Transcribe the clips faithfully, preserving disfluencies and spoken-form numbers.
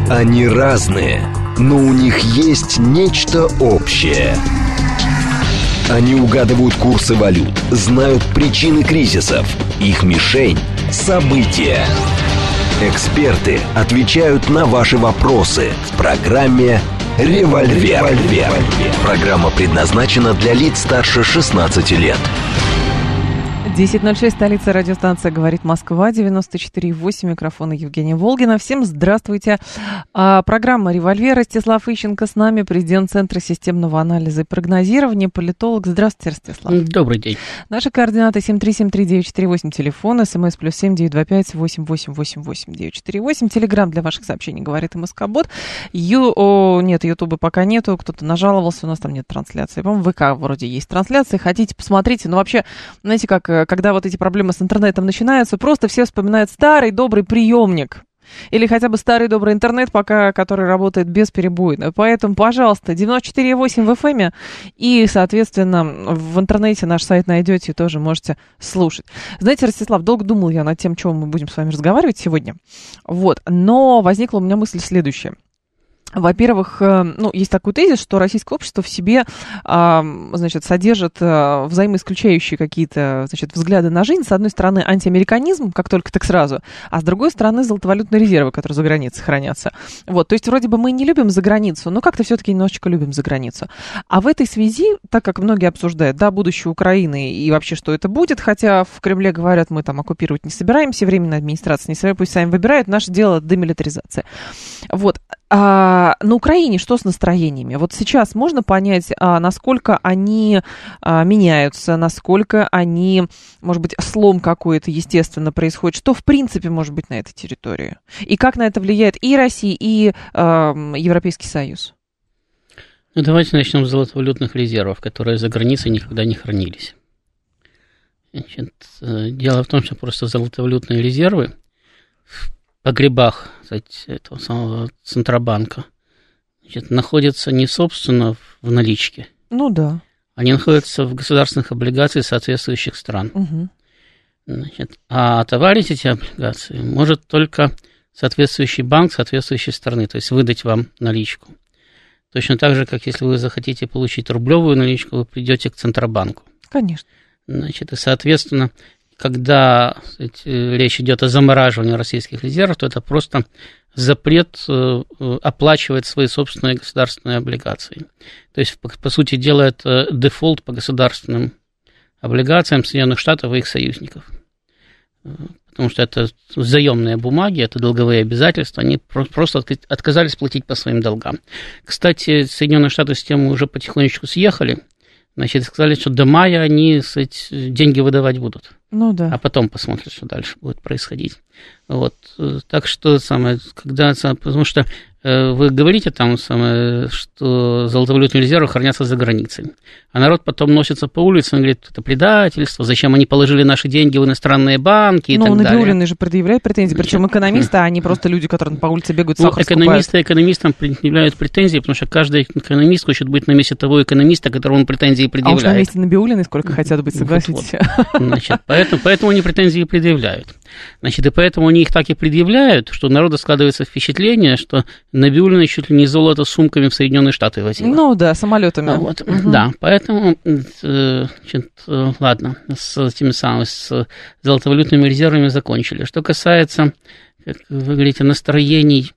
Они разные, но у них есть нечто общее. Они угадывают курсы валют, знают причины кризисов. Их мишень – события. Эксперты отвечают на ваши вопросы в программе «Револьвер». Программа предназначена для лиц старше шестнадцати лет. десять ноль шесть, столица, радиостанция «Говорит Москва», девяносто четыре и восемь, микрофона Евгения Волгина. Всем здравствуйте. А, программа «Револьвер». Ростислав Ищенко с нами, президент Центра системного анализа и прогнозирования, политолог. Здравствуйте, Ростислав. Добрый день. Наши координаты семь три семь три девять четыре восемь, телефон, смс плюс семь девять два пять восемь восемь восемь восемь девять четыре восемь, телеграм для ваших сообщений «Говорит МСК-бот». Ю... О, нет, ютуба пока нету, кто-то нажаловался, у нас там нет трансляции. По-моему, ВК вроде есть трансляция, хотите, посмотрите. Но вообще, знаете, как когда вот эти проблемы с интернетом начинаются, просто все вспоминают старый добрый приемник. Или хотя бы старый добрый интернет, пока, который работает бесперебойно. Поэтому, пожалуйста, девяносто четыре и восемь в эф эм, и, соответственно, в интернете наш сайт найдете, тоже можете слушать. Знаете, Ростислав, долго думал я над тем, чем мы будем с вами разговаривать сегодня. Вот. Но возникла у меня мысль следующая. Во-первых, ну, есть такой тезис, что российское общество в себе, значит, содержит взаимоисключающие какие-то, значит, взгляды на жизнь. С одной стороны, антиамериканизм, как только так сразу, а с другой стороны, золотовалютные резервы, которые за границей хранятся. Вот, то есть, вроде бы мы не любим за границу, но как-то все-таки немножечко любим за границу. А в этой связи, так как многие обсуждают, да, будущее Украины и вообще, что это будет, хотя в Кремле говорят, мы там оккупировать не собираемся, временная администрация не собираемся, пусть сами выбирают, наше дело демилитаризация. Вот. А на Украине что с настроениями? Вот сейчас можно понять, а, насколько они а, меняются, насколько они, может быть, слом какой-то, естественно, происходит, что в принципе может быть на этой территории? И как на это влияет и Россия, и а, Европейский Союз? Ну, давайте начнем с золотовалютных резервов, которые за границей никогда не хранились. Значит, дело в том, что просто золотовалютные резервы в погребах, кстати, этого самого Центробанка, значит, находятся не, собственно, в наличке. Ну да. Они находятся в государственных облигациях соответствующих стран. Угу. Значит, а товарить эти облигации может только соответствующий банк соответствующей страны, то есть выдать вам наличку. Точно так же, как если вы захотите получить рублевую наличку, вы придете к Центробанку. Конечно. Значит, и, соответственно, когда, кстати, речь идет о замораживании российских резервов, то это просто запрет оплачивать свои собственные государственные облигации. То есть, по, по сути дела, это дефолт по государственным облигациям Соединенных Штатов и их союзников. Потому что это заемные бумаги, это долговые обязательства, они просто отказались платить по своим долгам. Кстати, Соединенные Штаты с тем уже потихонечку съехали. Значит, сказали, что до мая они, кстати, деньги выдавать будут. Ну да. А потом посмотрят, что дальше будет происходить. Вот. Так что, самое, когда, потому что э, вы говорите там, самое, что золотовалютные резервы хранятся за границей. А народ потом носится по улицам и говорит, это предательство, зачем они положили наши деньги в иностранные банки и ну, так далее. Ну, Набиуллины же предъявляют претензии, причем экономисты, а не просто люди, которые по улице бегают, ну, сахар скупают. Экономисты экономистам предъявляют претензии, потому что каждый экономист хочет быть на месте того экономиста, которому он претензии предъявляет. А уж на месте Набиуллиной сколько хотят быть, согласитесь. Вот, вот. Значит, поэтому, поэтому они претензии предъявляют. Значит, и поэтому они их так и предъявляют, что у народа складывается впечатление, что Набиуллина чуть ли не золото с сумками в Соединенные Штаты возила. Ну да, самолетами. Вот, угу. Да, поэтому, значит, ладно, с этими самыми, с золотовалютными резервами закончили. Что касается, как вы говорите, настроений...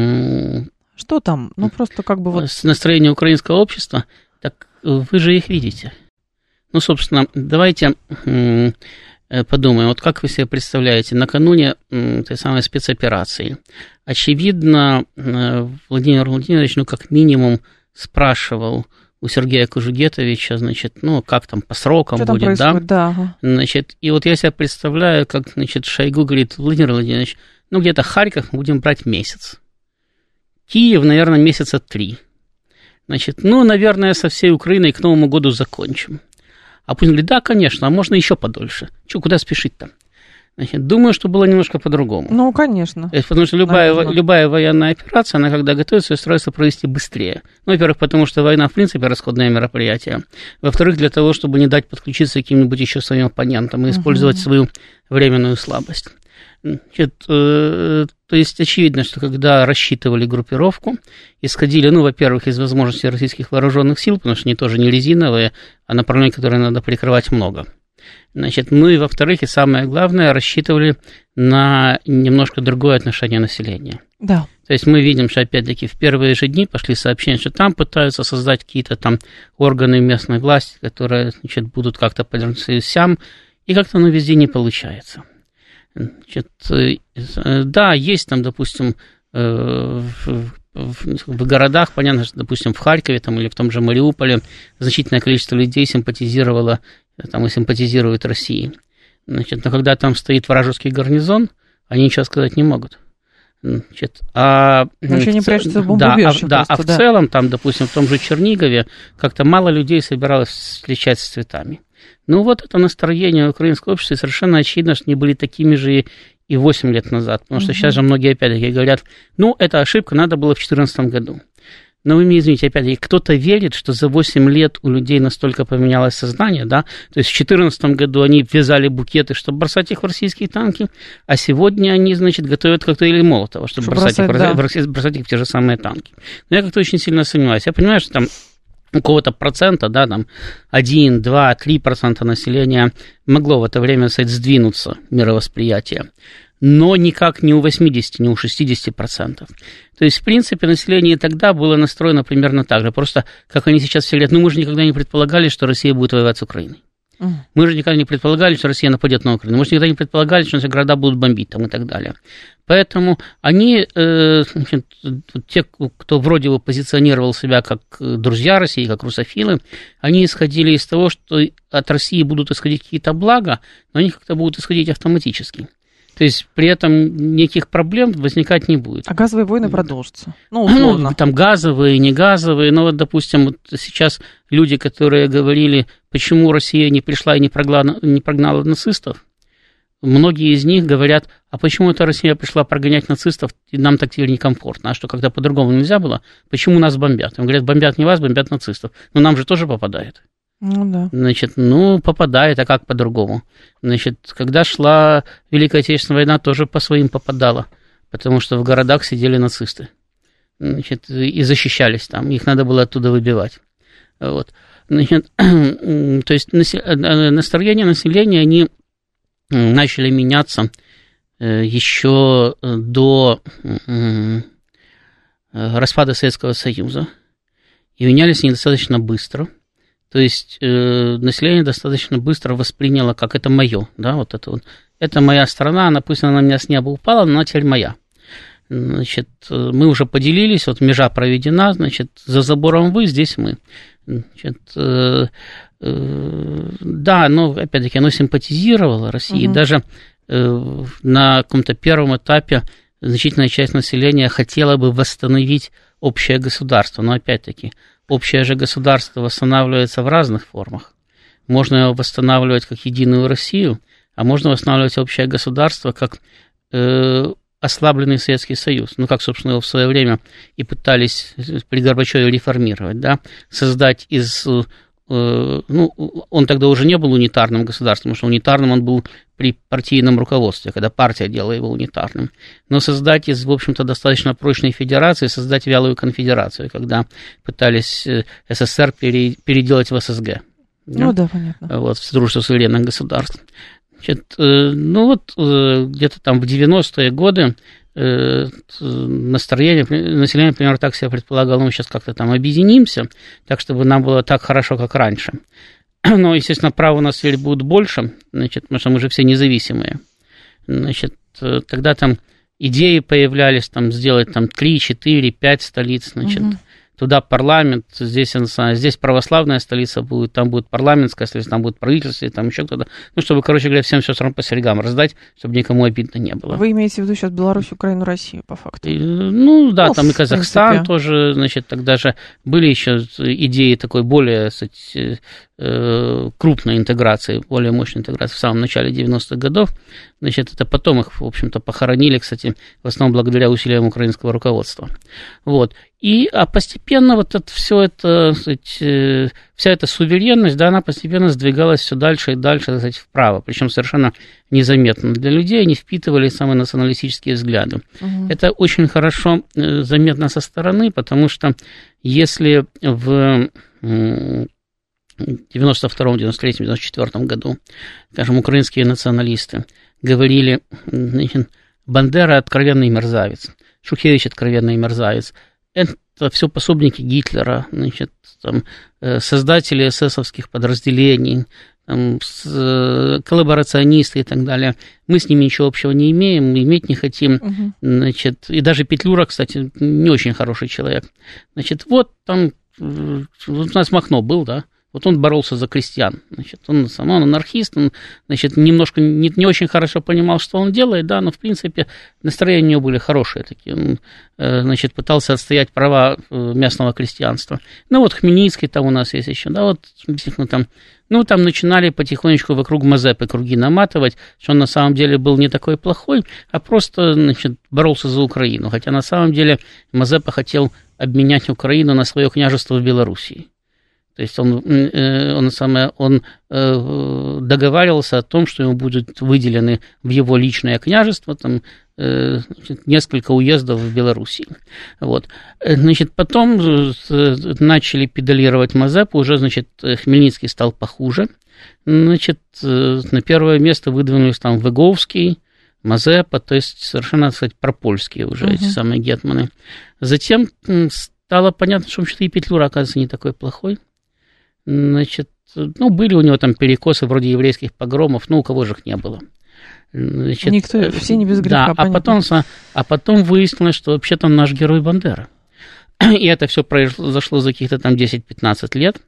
Что там? Ну, просто как бы вот... Настроения украинского общества, так вы же их видите. Ну, собственно, давайте... Подумаем, вот как вы себе представляете, накануне той самой спецоперации, очевидно, Владимир Владимирович, ну, как минимум, спрашивал у Сергея Кужугетовича, значит, ну, как там по срокам что будет, да? Да, ага. Значит, и вот я себе представляю, как, значит, Шойгу говорит, Владимир Владимирович, ну, где-то Харьков мы будем брать месяц. Киев, наверное, месяца три. Значит, ну, наверное, со всей Украиной к Новому году закончим. А Путин говорит, да, конечно, а можно еще подольше. Че, куда спешить-то? Значит, думаю, что было немножко по-другому. Ну, конечно. Потому что любая, любая военная операция, она когда готовится, ее старается провести быстрее. Ну, во-первых, потому что война, в принципе, расходное мероприятие. Во-вторых, для того, чтобы не дать подключиться каким-нибудь еще своим оппонентам и использовать uh-huh. свою временную слабость. Значит, э, то есть очевидно, что когда рассчитывали группировку, исходили, ну, во-первых, из возможностей российских вооруженных сил, потому что они тоже не резиновые, а направлений, которые надо прикрывать, много. Значит, ну и во-вторых, и самое главное, рассчитывали на немножко другое отношение населения. Да. То есть мы видим, что опять-таки в первые же дни пошли сообщения, что там пытаются создать какие-то там органы местной власти, которые, значит, будут как-то подвергнуться сям, и как-то оно везде не получается. Значит, да, есть там, допустим, в, в, в городах, понятно, что, допустим, в Харькове там, или в том же Мариуполе значительное количество людей симпатизировало там, и симпатизирует России. Значит, но когда там стоит вражеский гарнизон, они ничего сказать не могут. Значит, а, Вообще не прячутся в да, бомбоубежище. а, да, просто, а в да. целом, там, допустим, в том же Чернигове как-то мало людей собиралось встречать с цветами. Ну вот это настроение украинского общества, и совершенно очевидно, что они были такими же и восемь лет назад. Потому что угу. сейчас же многие опять-таки говорят, ну, это ошибка, надо было в две тысячи четырнадцатом году. Но вы мне извините, опять-таки, кто-то верит, что за восемь лет у людей настолько поменялось сознание, да, то есть в две тысячи четырнадцатом году они вязали букеты, чтобы бросать их в российские танки, а сегодня они, значит, готовят коктейли Молотова, чтобы, чтобы бросать, бросать, их, да. бросать, бросать их в те же самые танки. Но я как-то очень сильно сомневаюсь. Я понимаю, что там у кого-то процента, да, там один, два, три процента населения могло в это время, сказать, сдвинуться мировосприятие, но никак не у восьмидесяти, не у шестидесяти процентов. То есть, в принципе, население тогда было настроено примерно так же, просто, как они сейчас все говорят, ну, мы же никогда не предполагали, что Россия будет воевать с Украиной. Uh-huh. Мы же никогда не предполагали, что Россия нападет на Украину. Мы же никогда не предполагали, что наши города будут бомбить там и так далее. Поэтому они, э, значит, те, кто вроде бы позиционировал себя как друзья России, как русофилы, они исходили из того, что от России будут исходить какие-то блага, но они как-то будут исходить автоматически. То есть при этом никаких проблем возникать не будет. А газовые войны продолжатся? Ну, условно. Ну, там газовые, не газовые. Но вот, допустим, вот сейчас люди, которые говорили, почему Россия не пришла и не прогнала, не прогнала нацистов, многие из них говорят, а почему это Россия пришла прогонять нацистов, и нам так теперь некомфортно, а что, когда по-другому нельзя было, почему нас бомбят? Им говорят, бомбят не вас, бомбят нацистов. Но нам же тоже попадает. Ну, да. Значит, ну, попадает, а как по-другому? Значит, когда шла Великая Отечественная война, тоже по своим попадала, потому что в городах сидели нацисты, значит, и защищались там, их надо было оттуда выбивать. Вот. Значит, то есть настроения населения, они начали меняться еще до распада Советского Союза, и менялись они достаточно быстро. То есть э, население достаточно быстро восприняло, как это мое, да, вот это вот. Это моя страна, она, пусть она на меня с неба упала, но она теперь моя. Значит, мы уже поделились, вот межа проведена, значит, за забором вы, здесь мы. Значит, э, э, да, но, опять-таки, оно симпатизировало России, угу. Даже э, на каком-то первом этапе значительная часть населения хотела бы восстановить общее государство, но, опять-таки, общее же государство восстанавливается в разных формах. Можно его восстанавливать как единую Россию, а можно восстанавливать общее государство как э, ослабленный Советский Союз. Ну, как, собственно, его в свое время и пытались при Горбачеве реформировать, да, создать из... Э, ну, он тогда уже не был унитарным государством, потому что унитарным он был при партийном руководстве, когда партия делала его унитарным. Но создать из, в общем-то, достаточно прочной федерации, создать вялую конфедерацию, когда пытались СССР переделать в ССГ. Ну да, понятно. Вот, в дружество суверенных государств. Значит, ну вот где-то там в девяностые годы настроение, население, например, так себя предполагало, мы сейчас как-то там объединимся, так, чтобы нам было так хорошо, как раньше. Но, естественно, прав у нас теперь будет больше, значит, потому что мы же все независимые. Значит, тогда там идеи появлялись, там, сделать там три, четыре, пять столиц, значит, угу. Туда парламент, здесь, здесь православная столица будет, там будет парламентская столица, там будет правительство, там еще кто-то. Ну, чтобы, короче говоря, всем все равно по серьгам раздать, чтобы никому обидно не было. Вы имеете в виду сейчас Беларусь, Украину, Россию, по факту? И, ну, да, ну, там и Казахстан принципе. Тоже, значит, тогда же были еще идеи такой более, кстати, крупной интеграции, более мощной интеграции в самом начале девяностых годов. Значит, это потом их, в общем-то, похоронили, кстати, в основном благодаря усилиям украинского руководства. Вот. И, а постепенно вот это, все это, сказать, вся эта суверенность, да, она постепенно сдвигалась все дальше и дальше, так сказать, вправо, причем совершенно незаметно для людей, они впитывали самые националистические взгляды. Угу. Это очень хорошо заметно со стороны, потому что если в девяносто втором, девяносто третьем, девяносто четвёртом году, скажем, украинские националисты говорили, значит, Бандера откровенный мерзавец, Шухевич откровенный мерзавец, это все пособники Гитлера, значит, там, создатели эсэсовских подразделений, там, коллаборационисты и так далее. Мы с ними ничего общего не имеем, иметь не хотим. Угу. Значит, и даже Петлюра, кстати, не очень хороший человек. Значит, вот там вот у нас Махно был, да, вот он боролся за крестьян, значит, он сам он анархист, он, значит, немножко не, не очень хорошо понимал, что он делает, да, но, в принципе, настроения у него были хорошие такие, он, значит, пытался отстоять права местного крестьянства. Ну, вот Хмельницкий там у нас есть еще, да, вот, действительно, там, ну, там начинали потихонечку вокруг Мазепы круги наматывать, что он на самом деле был не такой плохой, а просто, значит, боролся за Украину, хотя на самом деле Мазепа хотел обменять Украину на свое княжество в Белоруссии. То есть он, он, самое, он договаривался о том, что ему будут выделены в его личное княжество там, значит, несколько уездов в Белоруссии. Вот. Значит, потом начали педалировать Мазепу, уже, значит, Хмельницкий стал похуже. Значит, на первое место выдвинулись там Выговский, Мазепа, то есть совершенно, так сказать, пропольские уже угу. эти самые гетманы. Затем стало понятно, что вообще-то и Петлюра, оказывается, не такой плохой. Значит, ну, были у него там перекосы вроде еврейских погромов, но у кого же их не было. Значит, Никто, все не без греха, да, а потом, а потом выяснилось, что вообще-то он наш герой Бандера. И это все произошло за каких-то там десять-пятнадцать лет.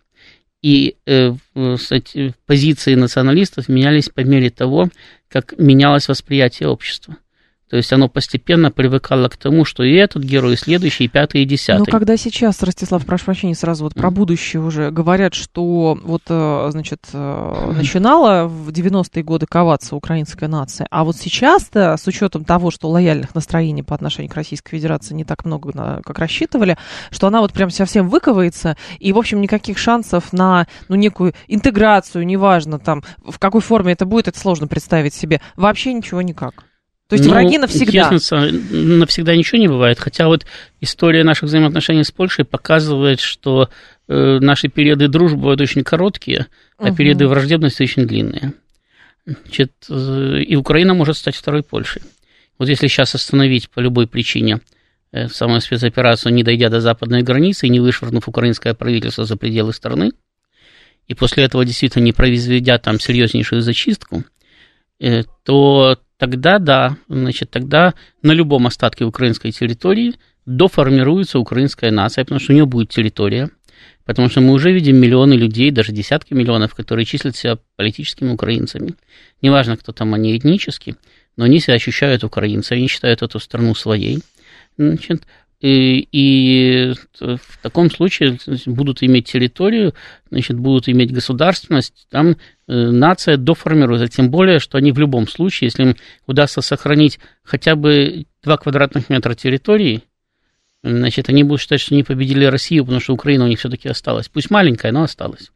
И э, кстати, позиции националистов менялись по мере того, как менялось восприятие общества. То есть оно постепенно привыкало к тому, что и этот герой, и следующий, и пятый, и десятый. Но когда сейчас, Ростислав, прошу прощения, сразу вот про будущее уже говорят, что вот, значит, начинала в девяностые годы коваться украинская нация, а вот сейчас-то, с учетом того, что лояльных настроений по отношению к Российской Федерации не так много, как рассчитывали, что она вот прям совсем выковывается, и, в общем, никаких шансов на, ну, некую интеграцию, неважно, там, в какой форме это будет, это сложно представить себе, вообще ничего никак. То есть ну, враги навсегда? Честно, навсегда ничего не бывает, хотя вот история наших взаимоотношений с Польшей показывает, что э, наши периоды дружбы бывают очень короткие, а угу. периоды враждебности очень длинные. Значит, э, и Украина может стать второй Польшей. Вот если сейчас остановить по любой причине э, самую спецоперацию, не дойдя до западной границы и не вышвырнув украинское правительство за пределы страны, и после этого действительно не произведя там серьезнейшую зачистку, э, то... Тогда, да, значит, тогда на любом остатке украинской территории доформируется украинская нация, потому что у нее будет территория, потому что мы уже видим миллионы людей, даже десятки миллионов, которые числят себя политическими украинцами. Неважно, кто там они этнически, но они себя ощущают украинцами, они считают эту страну своей. Значит, и, и в таком случае будут иметь территорию, значит, будут иметь государственность, там нация доформируется, тем более, что они в любом случае, если им удастся сохранить хотя бы два квадратных метра территории, значит, они будут считать, что они победили Россию, потому что Украина у них все-таки осталась. Пусть маленькая, но осталась.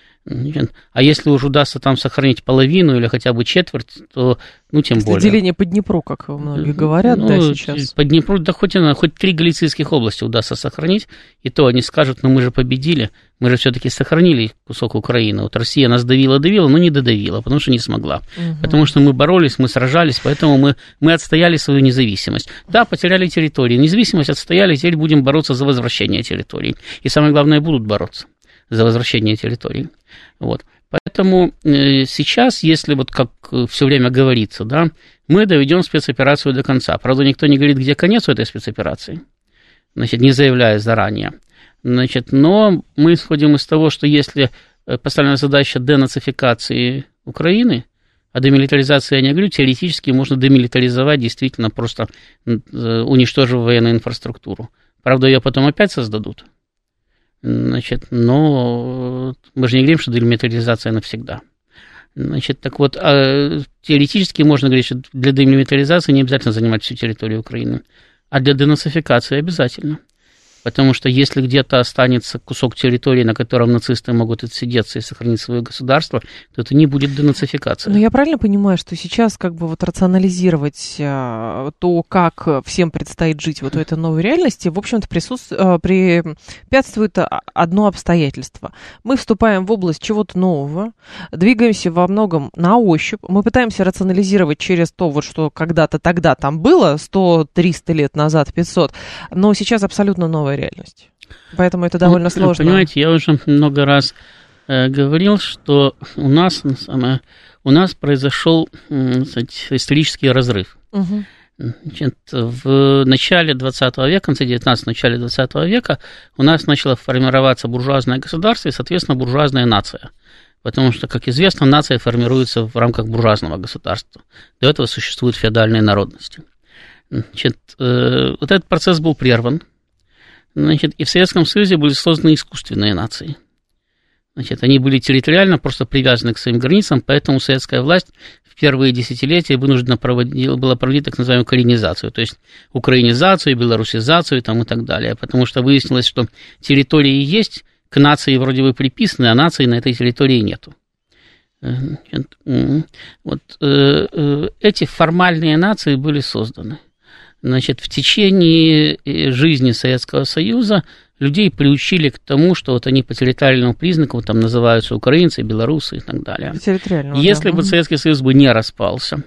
А если уже удастся там сохранить половину или хотя бы четверть, то, ну, тем более. Деление по Днепру, как многие говорят, ну, да, сейчас. По Днепру, да хоть, хоть три галицийских области удастся сохранить, и то они скажут, ну, мы же победили, мы же все-таки сохранили кусок Украины. Вот Россия нас давила-давила, но не додавила, потому что не смогла. Угу. Потому что мы боролись, мы сражались, поэтому мы, мы отстояли свою независимость. Да, потеряли территории, независимость отстояли, теперь будем бороться за возвращение территорий. И самое главное, будут бороться за возвращение территорий. Вот. Поэтому э, сейчас, если вот как все время говорится, да, мы доведем спецоперацию до конца. Правда, никто не говорит, где конец у этой спецоперации, значит, не заявляя заранее. Значит, но мы исходим из того, что если поставлена задача денацификации Украины, а демилитаризации я не говорю, теоретически можно демилитаризовать, действительно просто уничтожив военную инфраструктуру. Правда, ее потом опять создадут. Значит, но мы же не говорим, что демилитаризация навсегда. Значит, так вот, а теоретически можно говорить, что для демилитаризации не обязательно занимать всю территорию Украины, а для денацификации обязательно. Потому что если где-то останется кусок территории, на котором нацисты могут отсидеться и сохранить свое государство, то это не будет денацификация. Но я правильно понимаю, что сейчас как бы вот рационализировать а, то, как всем предстоит жить вот в этой новой реальности, в общем-то, присутств... а, препятствует одно обстоятельство. Мы вступаем в область чего-то нового, двигаемся во многом на ощупь, мы пытаемся рационализировать через то, вот что когда-то тогда там было, сто триста лет назад, пятьсот, но сейчас абсолютно новая реальность. Поэтому это довольно ну, сложно. Понимаете, я уже много раз э, говорил, что у нас, самое, у нас произошел э, исторический разрыв. Угу. Значит, в начале двадцатого века, в конце девятнадцатого, начале двадцатого века у нас начало формироваться буржуазное государство и, соответственно, буржуазная нация. Потому что, как известно, нация формируется в рамках буржуазного государства. До этого существуют феодальные народности. Значит, э, вот этот процесс был прерван. Значит, и в Советском Союзе были созданы искусственные нации. Значит, они были территориально просто привязаны к своим границам, поэтому советская власть в первые десятилетия вынуждена проводила, была проводить так называемую коренизацию, то есть украинизацию, белорусизацию там, и так далее, потому что выяснилось, что территории есть, к нации вроде бы приписаны, а нации на этой территории нету. Значит, вот эти формальные нации были созданы. Значит, в течение жизни Советского Союза людей приучили к тому, что вот они по территориальному признаку там называются украинцы, белорусы и так далее. Если да. бы Советский Союз бы не распался,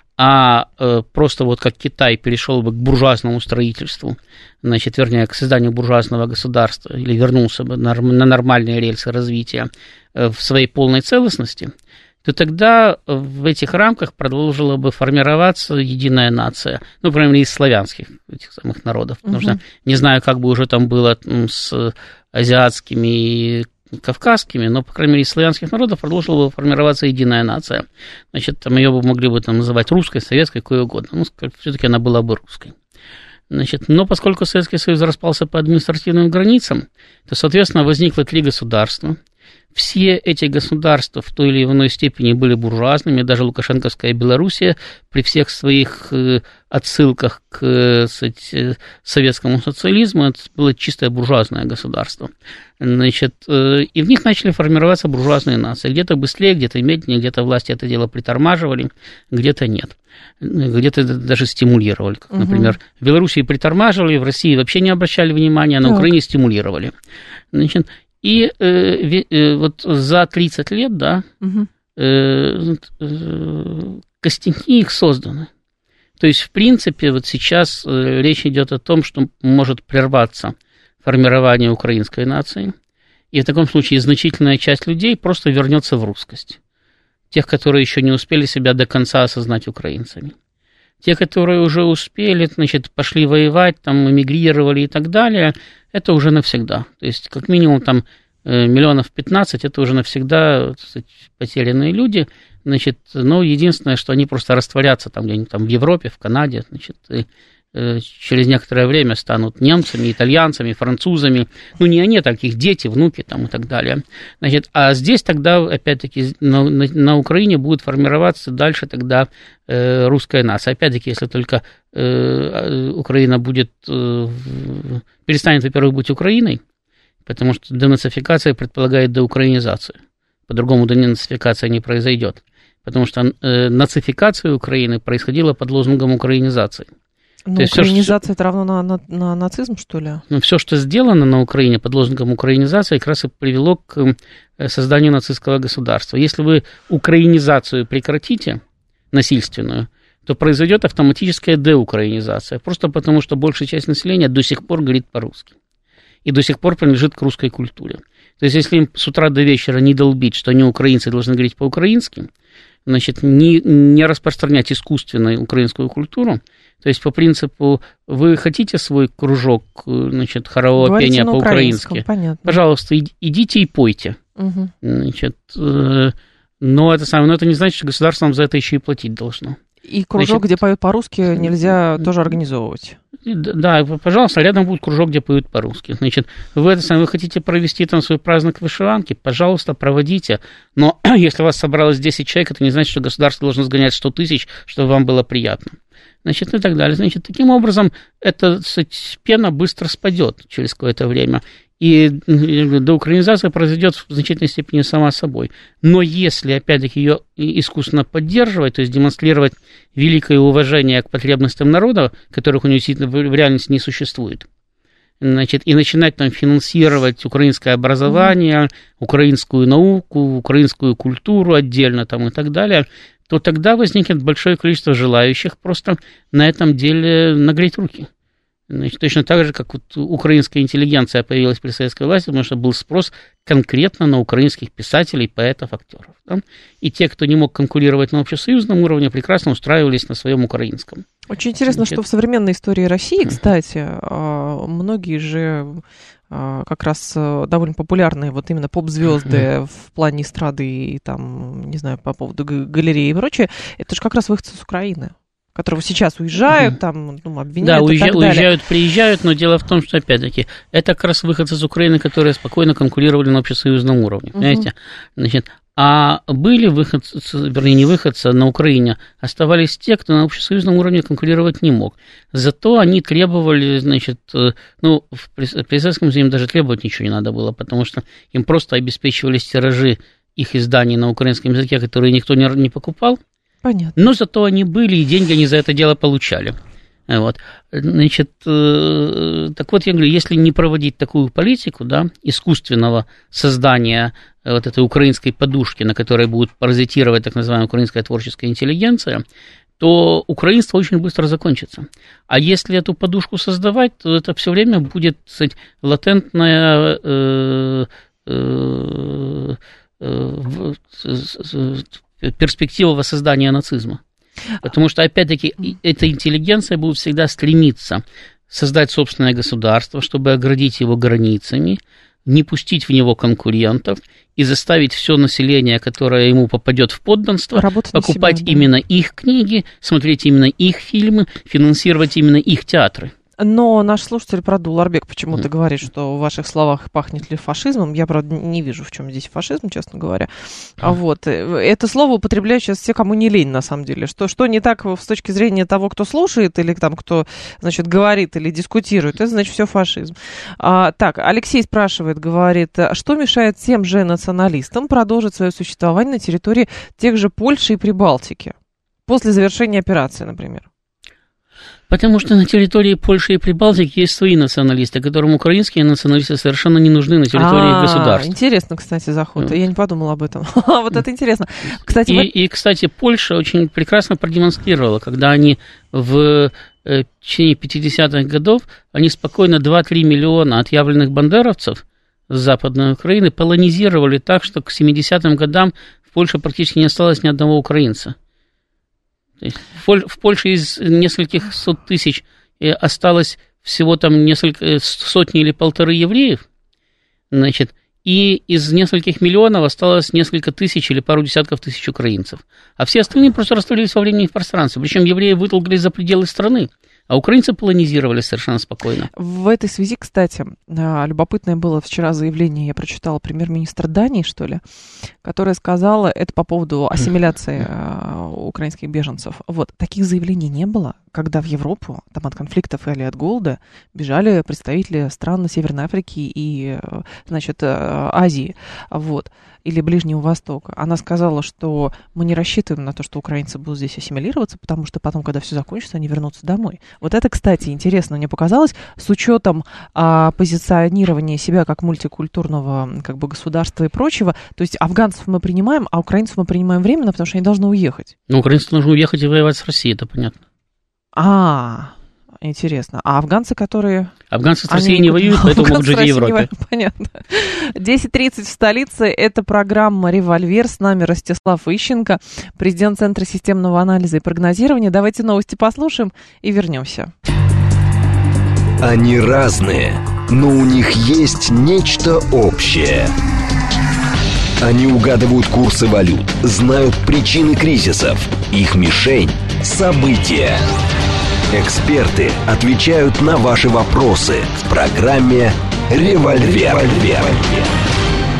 а э, просто вот как Китай перешел бы к буржуазному строительству, значит, вернее, к созданию буржуазного государства, или вернулся бы на, на нормальные рельсы развития э, в своей полной целостности, то тогда в этих рамках продолжила бы формироваться единая нация, ну, по крайней мере, из славянских этих самых народов, потому угу. что не знаю, как бы уже там было с азиатскими и кавказскими, но, по крайней мере, из славянских народов продолжила бы формироваться единая нация. Значит, там ее бы могли бы там называть русской, советской, какой угодно, ну, все-таки она была бы русской. Значит, но поскольку Советский Союз распался по административным границам, то, соответственно, возникло три государства. Все эти государства в той или иной степени были буржуазными, даже Лукашенковская Белоруссия при всех своих отсылках к, кстати, советскому социализму, это было чистое буржуазное государство. Значит, и в них начали формироваться буржуазные нации. Где-то быстрее, где-то медленнее, где-то власти это дело притормаживали, где-то нет. Где-то даже стимулировали. Как, например, угу. в Белоруссии притормаживали, в России вообще не обращали внимания, а на так. Украине стимулировали. Значит, и э, э, вот за тридцать лет, да, угу. э, э, костяки их созданы. То есть, в принципе, вот сейчас э, речь идет о том, что может прерваться формирование украинской нации, и в таком случае значительная часть людей просто вернется в русскость. Тех, которые еще не успели себя до конца осознать украинцами. Те, которые уже успели, значит, пошли воевать, там, эмигрировали и так далее, это уже навсегда. То есть, как минимум, там, миллионов пятнадцать, это уже навсегда, так сказать, потерянные люди. Значит, но единственное, что они просто растворятся там где-нибудь там в Европе, в Канаде, значит, и, э, через некоторое время станут немцами, итальянцами, французами. Ну, не они, так их дети, внуки там и так далее. Значит, а здесь тогда, опять-таки, на, на, на Украине будет формироваться дальше тогда э, русская нация. Опять-таки, если только э, Украина будет, э, перестанет, во-первых, быть Украиной, потому что денацификация предполагает деукраинизацию. По-другому денацификация не произойдет. Потому что э, нацификация Украины происходила под лозунгом украинизации. Ну, украинизация все, это равно на, на, на нацизм, что ли? Ну, все, что сделано на Украине под лозунгом украинизации, как раз и привело к созданию нацистского государства. Если вы украинизацию прекратите, насильственную, то произойдет автоматическая деукраинизация. Просто потому, что большая часть населения до сих пор говорит по-русски. И до сих пор принадлежит к русской культуре. То есть, если им с утра до вечера не долбить, что они украинцы должны говорить по-украински, значит, не, не распространять искусственную украинскую культуру, то есть, по принципу, вы хотите свой кружок, значит, хорового пения по-украински, пожалуйста, идите и пойте. Угу. Значит, но это самое, но это не значит, что государство нам за это еще и платить должно. И кружок, значит, где поют по-русски, нельзя тоже организовывать. Да, пожалуйста, рядом будет кружок, где поют по-русски. Значит, вы, это самое, вы хотите провести там свой праздник вышиванки, пожалуйста, проводите. Но если у вас собралось десять человек, это не значит, что государство должно сгонять сто тысяч, чтобы вам было приятно. значит, и так далее. Значит, таким образом, эта пена быстро спадет через какое-то время. И деукраинизация произойдет в значительной степени сама собой. Но если, опять-таки, ее искусственно поддерживать, то есть демонстрировать великое уважение к потребностям народа, которых у нее действительно в реальности не существует, значит, и начинать там финансировать украинское образование, украинскую науку, украинскую культуру отдельно там, и так далее, то тогда возникнет большое количество желающих просто на этом деле нагреть руки. Значит, точно так же, как вот украинская интеллигенция появилась при советской власти, потому что был спрос конкретно на украинских писателей, поэтов, актеров. Да? И те, кто не мог конкурировать на общесоюзном уровне, прекрасно устраивались на своем украинском. Очень интересно, Значит, что в современной истории России, кстати, многие же как раз довольно популярные вот именно поп-звезды в плане эстрады и там, не знаю, по поводу галереи и прочее, это же как раз выходцы с Украины, которые сейчас уезжают, там, ну, обвиняют, да, и так далее. уезжают, приезжают, но дело в том, что, опять-таки, это как раз выходцы из Украины, которые спокойно конкурировали на общесоюзном уровне, понимаете? Uh-huh. Значит, а были выходцы, вернее, не выходцы, на Украине оставались те, кто на общесоюзном уровне конкурировать не мог. Зато они требовали, значит, ну, при Советском Союзе им даже требовать ничего не надо было, потому что им просто обеспечивались тиражи их изданий на украинском языке, которые никто не, не покупал. Понятно. Но зато они были, и деньги они за это дело получали. Вот. Значит, э, так вот, я говорю, если не проводить такую политику, да, искусственного создания вот этой украинской подушки, на которой будет паразитировать так называемая украинская творческая интеллигенция, то украинство очень быстро закончится. А если эту подушку создавать, то это все время будет, так сказать, латентная э, э, э, э, перспектива воссоздания нацизма. Потому что, опять-таки, эта интеллигенция будет всегда стремиться создать собственное государство, чтобы оградить его границами, не пустить в него конкурентов и заставить все население, которое ему попадет в подданство, работать покупать себя, да. именно их книги, смотреть именно их фильмы, финансировать именно их театры. Но наш слушатель продул, Арбек почему-то mm. говорит, что в ваших словах пахнет ли фашизмом. Я, правда, не вижу, в чем здесь фашизм, честно говоря. Mm. Вот. Это слово употребляют сейчас все, кому не лень, на самом деле. Что, что не так с точки зрения того, кто слушает, или там, кто, значит, говорит или дискутирует, это, значит, все фашизм. А, так, Алексей спрашивает, говорит, что мешает тем же националистам продолжить свое существование на территории тех же Польши и Прибалтики после завершения операции, например? Потому что на территории Польши и Прибалтики есть свои националисты, которым украинские националисты совершенно не нужны на территории а, государств. Интересно, кстати, заход. Я не подумала об этом. Вот это интересно. Кстати, и, вы... и, кстати, Польша очень прекрасно продемонстрировала, когда они в течение пятидесятых годов, они спокойно два-три миллиона отъявленных бандеровцев с Западной Украины полонизировали так, что к семидесятым годам в Польше практически не осталось ни одного украинца. В Польше из нескольких сот тысяч осталось всего там несколько сотни или полторы евреев, значит, и из нескольких миллионов осталось несколько тысяч или пару десятков тысяч украинцев. А все остальные просто растворились во времени и в пространстве. Причем евреи вытолкались за пределы страны, а украинцы полонизировали совершенно спокойно. В этой связи, кстати, любопытное было вчера заявление, я прочитала, премьер-министра Дании, что ли, которая сказала, это по поводу ассимиляции украинских беженцев. Вот, таких заявлений не было, когда в Европу, там от конфликтов или от голода, бежали представители стран Северной Африки и, значит, Азии, вот, или Ближнего Востока. Она сказала, что мы не рассчитываем на то, что украинцы будут здесь ассимилироваться, потому что потом, когда все закончится, они вернутся домой. Вот это, кстати, интересно мне показалось, с учетом а, позиционирования себя как мультикультурного как бы, государства и прочего. То есть афганцев мы принимаем, а украинцев мы принимаем временно, потому что они должны уехать. Ну, украинцам нужно уехать и воевать с Россией, это понятно. А, интересно. А афганцы, которые... Афганцы с Россией не воюют, поэтому могут жить в Европе. Понятно. десять тридцать в столице. Это программа «Револьвер». С нами Ростислав Ищенко, президент Центра системного анализа и прогнозирования. Давайте новости послушаем и вернемся. Они разные, но у них есть нечто общее. Они угадывают курсы валют, знают причины кризисов. Их мишень – события. Эксперты отвечают на ваши вопросы в программе «Револьвер».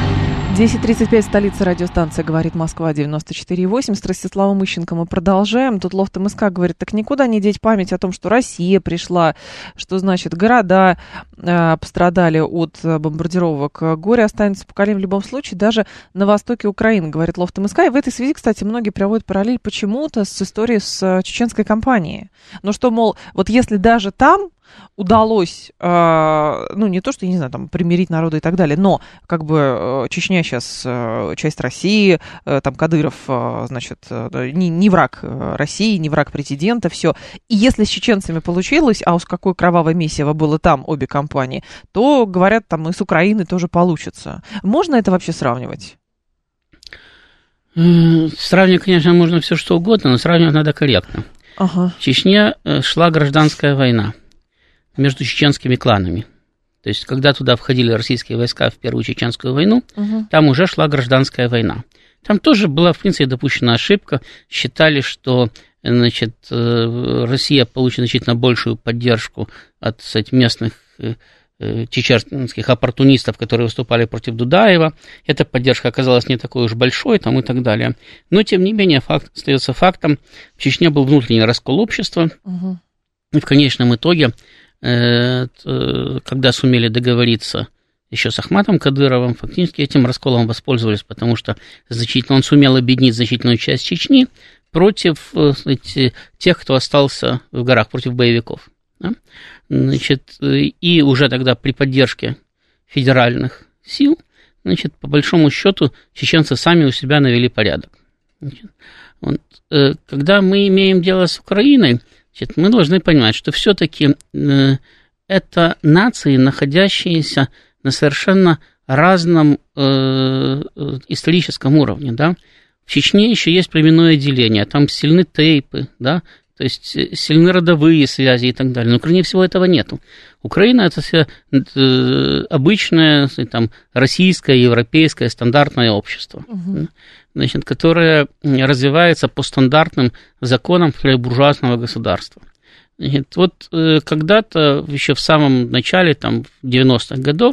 десять тридцать пять, столица, радиостанция «Говорит Москва», девяносто четыре и восемь. С Ростиславом Ищенко мы продолжаем. Тут Лофт МСК говорит, так никуда не деть память о том, что Россия пришла, что, значит, города э, пострадали от бомбардировок. Горе останется поколением в любом случае, даже на востоке Украины, говорит Лофт МСК. И в этой связи, кстати, многие приводят параллель почему-то с историей с чеченской кампанией. Ну что, мол, вот если даже там удалось, э, ну, не то, что, я не знаю, там, примирить народы и так далее, но, как бы, э, Чечня сейчас э, часть России, э, там, Кадыров, э, значит, э, не, не враг России, не враг президента, все. И если с чеченцами получилось, а уж какое кровавое месиво было там, обе компании, то, говорят, там, и с Украиной тоже получится. Можно это вообще сравнивать? Сравнивать, конечно, можно все что угодно, но сравнивать надо корректно. Ага. В Чечне шла гражданская война между чеченскими кланами. То есть, когда туда входили российские войска в Первую Чеченскую войну, угу. там уже шла гражданская война. Там тоже была, в принципе, допущена ошибка. Считали, что, значит, Россия получит значительно большую поддержку от, кстати, местных чеченских оппортунистов, которые выступали против Дудаева. Эта поддержка оказалась не такой уж большой, там и так далее. Но, тем не менее, факт остается фактом. В Чечне был внутренний раскол общества. Угу. И в конечном итоге, когда сумели договориться еще с Ахматом Кадыровым, фактически этим расколом воспользовались, потому что значительно он сумел объединить значительную часть Чечни против, знаете, тех, кто остался в горах, против боевиков. Да? Значит, и уже тогда при поддержке федеральных сил, значит, по большому счету, чеченцы сами у себя навели порядок. Значит, вот, когда мы имеем дело с Украиной, значит, мы должны понимать, что все-таки э, это нации, находящиеся на совершенно разном э, историческом уровне. Да? В Чечне еще есть племенное деление, там сильны тейпы, да? То есть сильны родовые связи и так далее. Но, кроме всего, этого нету. Украина – это все э, обычное, там, российское, европейское, стандартное общество, угу. значит, которое развивается по стандартным законам буржуазного государства. Значит, вот э, когда-то, еще в самом начале, там, девяностых годов,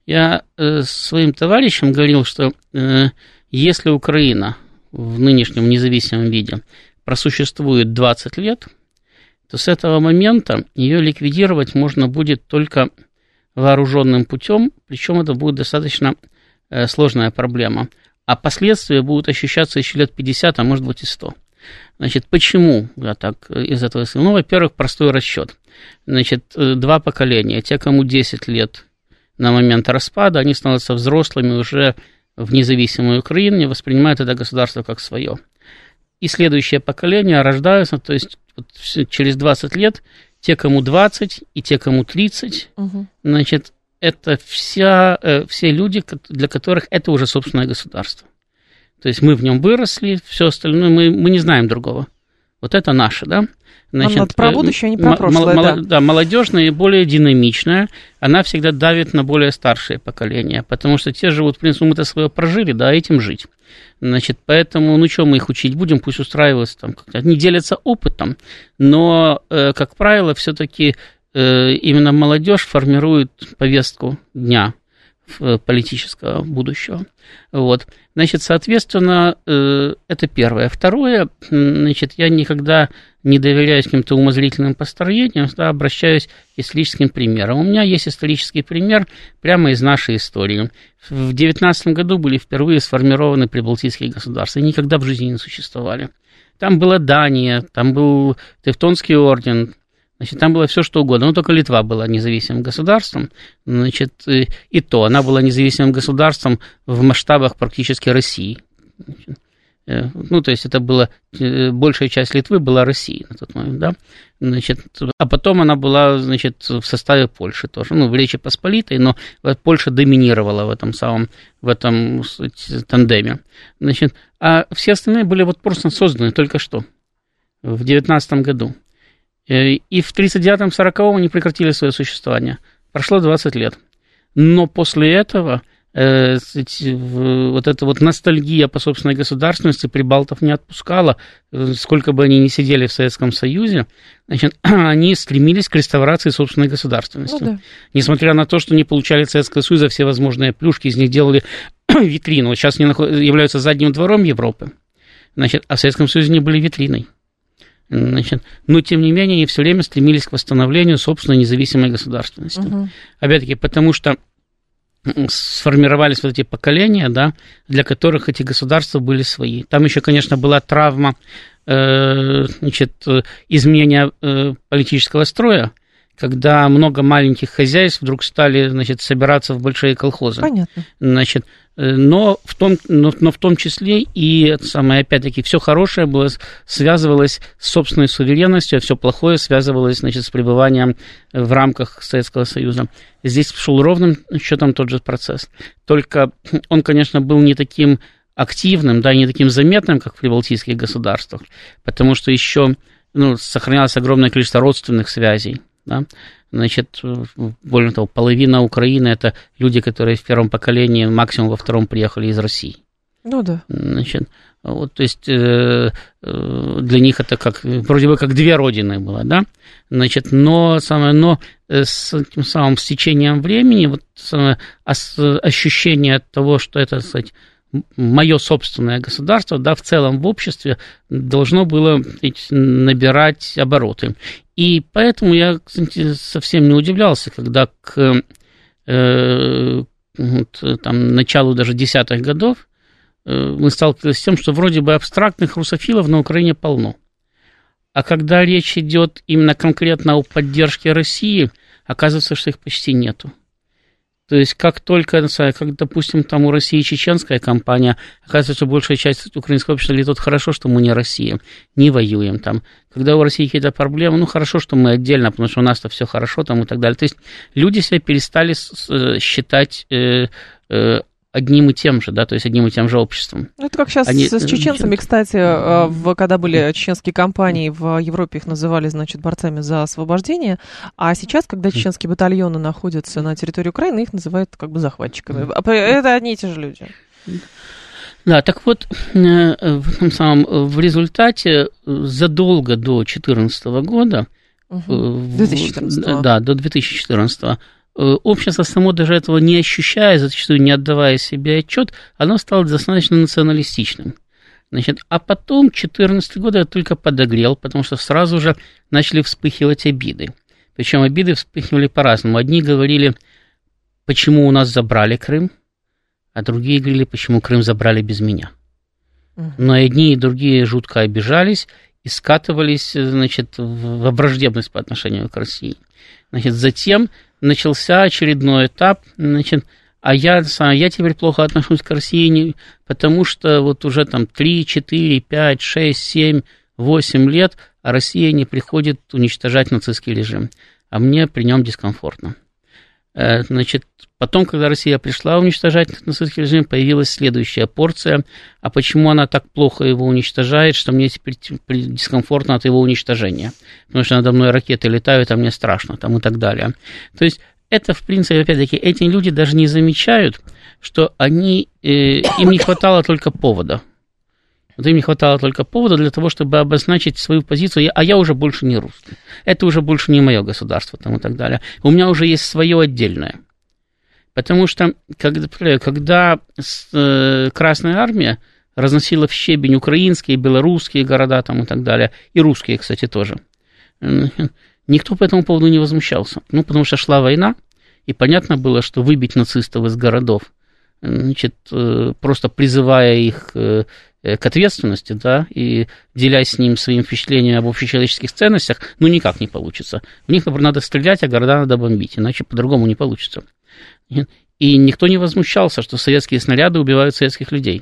я э, своим товарищам говорил, что э, если Украина в нынешнем независимом виде просуществует двадцать лет, то с этого момента ее ликвидировать можно будет только вооруженным путем, причем это будет достаточно э, сложная проблема. А последствия будут ощущаться еще лет пятьдесят, а может быть и сто. Значит, почему я так из этого сказал? Ну, во-первых, простой расчет. Значит, два поколения, те, кому десять лет на момент распада, они становятся взрослыми уже в независимой Украине, воспринимают это государство как свое. И следующее поколение рождаются, то есть вот через двадцать лет, те, кому двадцать, и те, кому тридцать, угу. значит, это вся, все люди, для которых это уже собственное государство. То есть мы в нем выросли, все остальное, мы, мы не знаем другого. Вот это наше, да? Значит, про будущее, а не про прошлое, м- да. Да, молодежная и более динамичная, она всегда давит на более старшие поколения, потому что те живут, в принципе, мы-то свое прожили, да, этим жить. Значит, поэтому, ну, что мы их учить будем, пусть устраиваются там, как-то. Они делятся опытом, но, э, как правило, все-таки э, именно молодежь формирует повестку дня политического будущего. Вот. Значит, соответственно, это первое. Второе, значит, я никогда не доверяюсь каким-то умозрительным построениям, да, обращаюсь к историческим примерам. У меня есть исторический пример прямо из нашей истории. В девятнадцатом году были впервые сформированы прибалтийские государства, они никогда в жизни не существовали. Там была Дания, там был Тевтонский орден, значит, там было все что угодно, но только Литва была независимым государством, значит, и то, она была независимым государством в масштабах практически России. Ну, то есть это была, большая часть Литвы была Россией на тот момент, да, значит, а потом она была, значит, в составе Польши тоже, ну, в Речи Посполитой, но Польша доминировала в этом самом, в этом тандеме, значит, а все остальные были вот просто созданы только что, в девятнадцатом году. И в тридцать девятом сороковом они прекратили свое существование. Прошло двадцать лет. Но после этого э, вот эта вот ностальгия по собственной государственности прибалтов не отпускала. Сколько бы они ни сидели в Советском Союзе, значит, они стремились к реставрации собственной государственности. Ну, да. Несмотря на то, что не получали от Советского Союза все возможные плюшки, из них делали витрину. Вот сейчас они являются задним двором Европы, значит, а в Советском Союзе не были витриной. Значит, но, тем не менее, они все время стремились к восстановлению собственной независимой государственности. Угу. Опять-таки, потому что сформировались вот эти поколения, да, для которых эти государства были свои. Там еще, конечно, была травма э, значит, изменения э, политического строя, когда много маленьких хозяйств вдруг стали, значит, собираться в большие колхозы. Понятно. Значит, но в том, но, но в том числе и, самое, опять-таки, все хорошее было, связывалось с собственной суверенностью, а все плохое связывалось, значит, с пребыванием в рамках Советского Союза. Здесь шел ровным счетом тот же процесс. Только он, конечно, был не таким активным, да, и не таким заметным, как в прибалтийских государствах, потому что еще, ну, сохранялось огромное количество родственных связей. Да? Значит, более того, половина Украины – это люди, которые в первом поколении, максимум во втором приехали из России. Ну да. Значит, вот, то есть, э, для них это как, вроде бы как две родины было, да? Значит, но, самое, но с этим самым с течением времени вот, самое, ощущение того, что это, так сказать, мое собственное государство, да, в целом в обществе должно было набирать обороты. И поэтому я, кстати, совсем не удивлялся, когда к э, вот, там, началу даже десятых годов э, мы сталкивались с тем, что вроде бы абстрактных русофилов на Украине полно. А когда речь идет именно конкретно о поддержке России, оказывается, что их почти нету. То есть, как только, как, допустим, там у России чеченская кампания, оказывается, что большая часть украинского общества говорит, вот хорошо, что мы не Россия, не воюем там. Когда у России какие-то проблемы, ну, хорошо, что мы отдельно, потому что у нас-то все хорошо там и так далее. То есть, люди себя перестали считать э, э, одним и тем же, да, то есть одним и тем же обществом. Это как сейчас Они... с чеченцами, кстати, в, когда были чеченские кампании в Европе, их называли, значит, борцами за освобождение, а сейчас, когда чеченские батальоны находятся на территории Украины, их называют как бы захватчиками. Это одни и те же люди. Да, так вот, в, этом самом, в результате задолго до две тысячи четырнадцатого года, угу. две тысячи четырнадцатого. Да, до две тысячи четырнадцатого, общество само даже этого не ощущая, зачастую не отдавая себе отчет, оно стало достаточно националистичным. Значит, а потом, две тысячи четырнадцатый год, я только подогрел, потому что сразу же начали вспыхивать обиды. Причем обиды вспыхивали по-разному. Одни говорили, почему у нас забрали Крым, а другие говорили, почему Крым забрали без меня. Но и одни, и другие жутко обижались и скатывались, значит, в враждебность по отношению к России. Значит, затем начался очередной этап, значит, а я, я теперь плохо отношусь к России, потому что вот уже там три, четыре, пять, шесть, семь, восемь лет, а Россия не приходит уничтожать нацистский режим, а мне при нем дискомфортно. Значит, потом, когда Россия пришла уничтожать нацистский режим, появилась следующая порция. А почему она так плохо его уничтожает, что мне теперь дискомфортно от его уничтожения? Потому что надо мной ракеты летают, а мне страшно, там и так далее. То есть это, в принципе, опять-таки, эти люди даже не замечают, что они, э, им не хватало только повода. Вот им не хватало только повода для того, чтобы обозначить свою позицию, а я уже больше не русский. Это уже больше не мое государство там, и так далее. У меня уже есть свое отдельное. Потому что, когда, когда Красная Армия разносила в щебень украинские, белорусские города там, и так далее, и русские, кстати, тоже, никто по этому поводу не возмущался. Ну, потому что шла война, и понятно было, что выбить нацистов из городов, значит, просто призывая их к ответственности, да, и делясь с ним своим впечатлением об общечеловеческих ценностях, ну, никак не получится. В них, например, надо стрелять, а города надо бомбить, иначе по-другому не получится. И никто не возмущался, что советские снаряды убивают советских людей.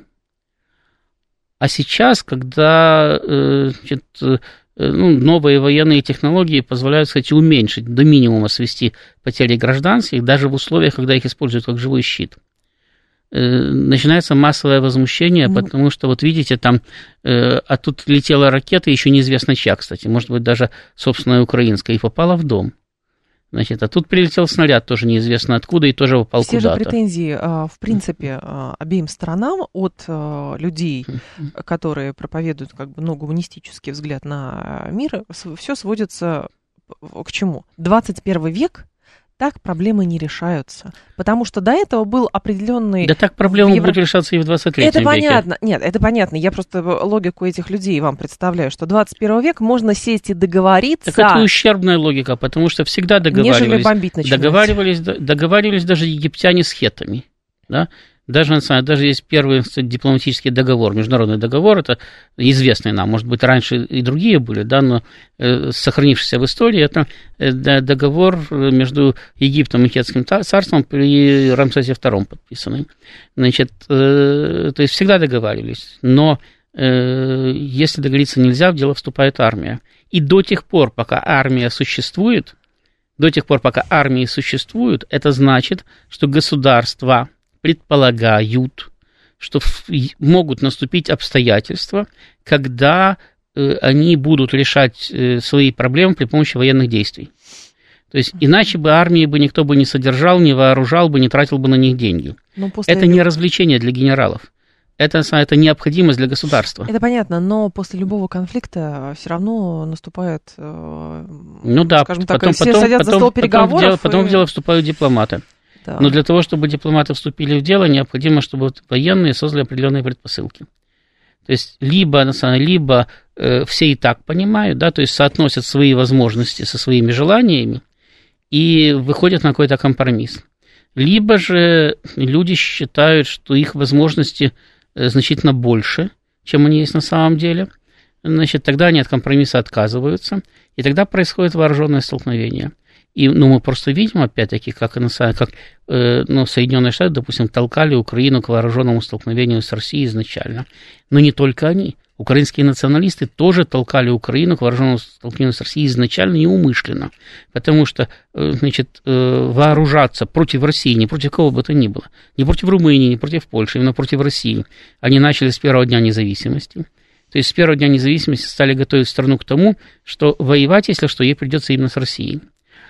А сейчас, когда значит, ну, новые военные технологии позволяют, кстати, уменьшить, до минимума свести потери гражданских, даже в условиях, когда их используют как живой щит, начинается массовое возмущение, потому что, вот видите, там, а тут летела ракета, еще неизвестно чья, кстати, может быть, даже собственная украинская, и попала в дом. Значит, а тут прилетел снаряд, тоже неизвестно откуда, и тоже попал Все куда-то. Все же претензии, в принципе, обеим сторонам от людей, которые проповедуют как бы, ну, гуманистический взгляд на мир, все сводится к чему? двадцать первый век. Так проблемы не решаются. Потому что до этого был определенный... Да так проблемы Евро... будут решаться и в двадцать третьем это веке. Это понятно. Нет, это понятно. Я просто логику этих людей вам представляю, что двадцать первый век можно сесть и договориться... Так это ущербная логика, потому что всегда договаривались... Нежели бомбить начинать. Договаривались, договаривались даже египтяне с хеттами, да? Даже, даже есть первый дипломатический договор, международный договор, это известный нам, может быть, раньше и другие были, да, но э, сохранившийся в истории, это э, договор между Египтом и Хеттским царством при Рамсесе втором подписанный. Значит, э, то есть всегда договаривались, но э, если договориться нельзя, в дело вступает армия. И до тех пор, пока армия существует, до тех пор, пока армии существуют, это значит, что государства предполагают, что могут наступить обстоятельства, когда э, они будут решать э, свои проблемы при помощи военных действий. То есть иначе бы армии бы никто бы не содержал, не вооружал бы, не тратил бы на них деньги. Это не развлечение для генералов. Это, это необходимость для государства. Это понятно, но после любого конфликта все равно наступает, ну да, скажем потом, так, все потом, садятся потом, за стол переговоров. Потом в, дело, и... потом в дело вступают дипломаты. Да. Но для того, чтобы дипломаты вступили в дело, необходимо, чтобы военные создали определенные предпосылки. То есть либо, либо э, все и так понимают, да, то есть соотносят свои возможности со своими желаниями и выходят на какой-то компромисс. Либо же люди считают, что их возможности э, значительно больше, чем они есть на самом деле. Значит, тогда они от компромисса отказываются, и тогда происходит вооруженное столкновение. И, ну, мы просто видим, опять-таки, как, как э, ну, Соединенные Штаты, допустим, толкали Украину к вооруженному столкновению с Россией изначально. Но не только они. Украинские националисты тоже толкали Украину к вооруженному столкновению с Россией изначально и умышленно. Потому что, э, значит, э, вооружаться против России, не против кого бы то ни было, не против Румынии, не против Польши, именно против России, они начали с первого дня независимости. То есть с первого дня независимости стали готовить страну к тому, что воевать, если что, ей придется именно с Россией.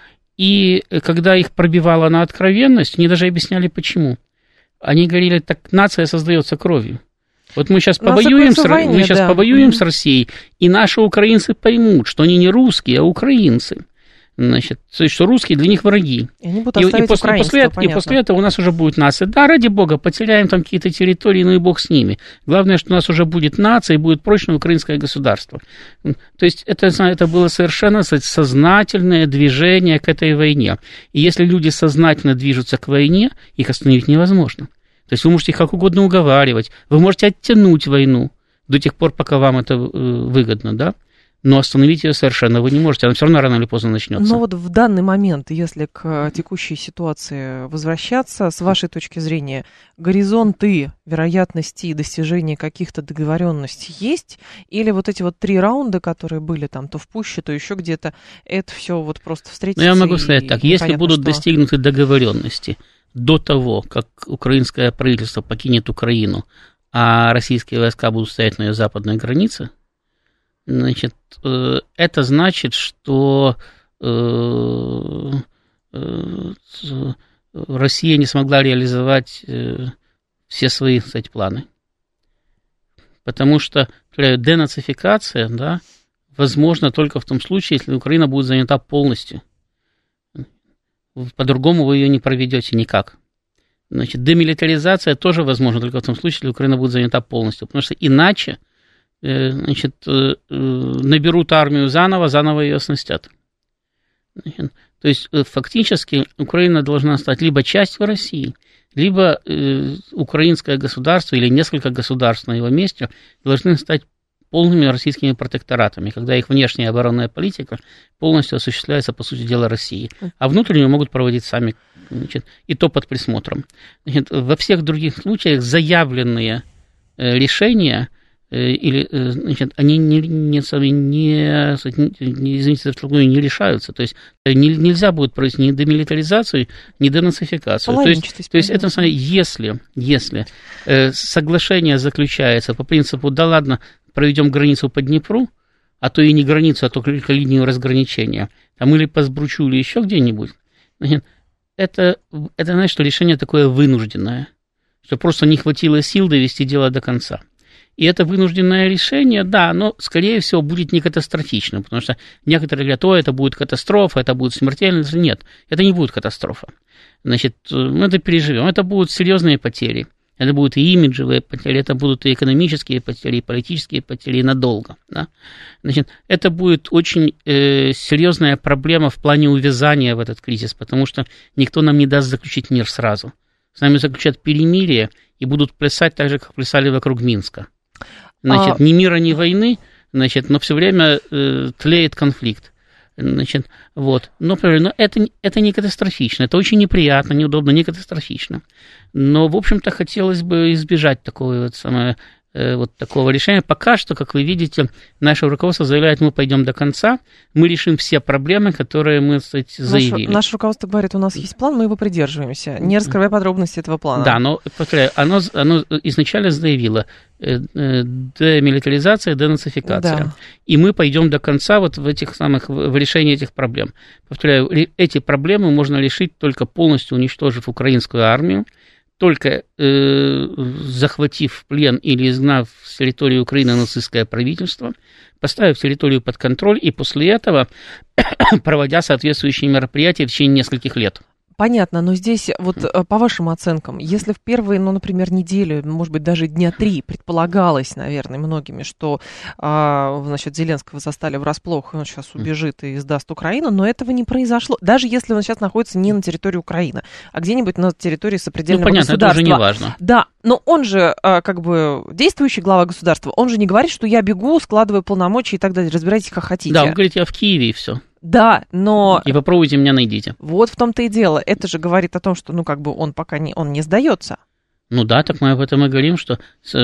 И когда их пробивало на откровенность, они даже объясняли, почему. Они говорили, так нация создается кровью. Вот мы сейчас повоюем, с, войне, мы сейчас да. повоюем mm-hmm. с Россией, и наши украинцы поймут, что они не русские, а украинцы. Значит, то есть, что русские для них враги. И, они будут и, и, после, после, и после этого у нас уже будет нация. Да, ради бога, потеряем там какие-то территории, ну и бог с ними. Главное, что у нас уже будет нация и будет прочное украинское государство. То есть, это, это было совершенно сознательное движение к этой войне. И если люди сознательно движутся к войне, их остановить невозможно. То есть, вы можете их как угодно уговаривать, вы можете оттянуть войну до тех пор, пока вам это выгодно, да? Но остановить ее совершенно вы не можете, она все равно рано или поздно начнется. Но вот в данный момент, если к текущей ситуации возвращаться, с вашей точки зрения, горизонты вероятности достижения каких-то договоренностей есть? Или вот эти вот три раунда, которые были там то в Пуще, то еще где-то, это все вот просто встретиться? Ну, я могу сказать так, если будут что... достигнуты договоренности до того, как украинское правительство покинет Украину, а российские войска будут стоять на ее западной границе, значит, это значит, что Россия не смогла реализовать все свои, кстати, планы. Потому что денацификация, да, возможна только в том случае, если Украина будет занята полностью. По-другому вы ее не проведете никак. Значит, демилитаризация тоже возможна только в том случае, если Украина будет занята полностью. Потому что иначе значит, наберут армию заново, заново ее оснастят. Значит, то есть, фактически, Украина должна стать либо частью России, либо э, украинское государство или несколько государств на его месте должны стать полными российскими протекторатами, когда их внешняя оборонная политика полностью осуществляется, по сути дела, Россией. А внутреннюю могут проводить сами, значит, и то под присмотром. Значит, во всех других случаях заявленные э, решения или, значит, они не, не, не, извините, не решаются. То есть не, нельзя будет провести ни демилитаризацию, ни денацификацию. То есть, то есть это, если, если э, соглашение заключается по принципу, да ладно, проведем границу по Днепру, а то и не границу, а только линию разграничения, там или по Сбручу, или еще где-нибудь, значит, это, это, знаешь, что решение такое вынужденное, что просто не хватило сил довести дело до конца. И это вынужденное решение, да, оно, скорее всего, будет не катастрофичным, потому что некоторые говорят, о, это будет катастрофа, это будет смертельно. Нет, это не будет катастрофа. Значит, мы это переживем. Это будут серьезные потери. Это будут и имиджевые потери, это будут и экономические потери, и политические потери, и надолго. Да? Значит, это будет очень э, серьезная проблема в плане увязания в этот кризис, потому что никто нам не даст заключить мир сразу. С нами заключат перемирие и будут плясать так же, как плясали вокруг Минска. Значит, а... ни мира, ни войны, значит, но все время э, тлеет конфликт. Значит, вот. Но, но это, это не катастрофично, это очень неприятно, неудобно, не катастрофично. Но, в общем-то, хотелось бы избежать такого вот, самое, э, вот такого решения. Пока что, как вы видите, наше руководство заявляет, мы пойдем до конца, мы решим все проблемы, которые мы, кстати, заявили. Наше, наше руководство говорит, у нас есть план, мы его придерживаемся, не раскрывая подробности этого плана. Да, но, повторяю, оно, оно изначально заявило, демилитаризация, денацификация. Да. И мы пойдем до конца вот в этих самых, в решении этих проблем. Повторяю, эти проблемы можно решить только полностью уничтожив украинскую армию, только э, захватив в плен или изгнав с территории Украины нацистское правительство, поставив территорию под контроль и после этого проводя соответствующие мероприятия в течение нескольких лет. Понятно, но здесь вот по вашим оценкам, если в первые, ну, например, неделю, может быть, даже дня три предполагалось, наверное, многими, что, а, значит, Зеленского застали врасплох, и он сейчас убежит и сдаст Украину, но этого не произошло, даже если он сейчас находится не на территории Украины, а где-нибудь на территории сопредельного ну, понятно, государства. Это уже не важно. Да, но он же, как бы, действующий глава государства, он же не говорит, что я бегу, складываю полномочия и так далее, разбирайтесь, как хотите. Да, он говорит, я в Киеве и все. Да, но... И попробуйте меня найдите. Вот в том-то и дело. Это же говорит о том, что, ну, как бы он пока не, он не сдается. Ну да, так мы об этом и говорим, что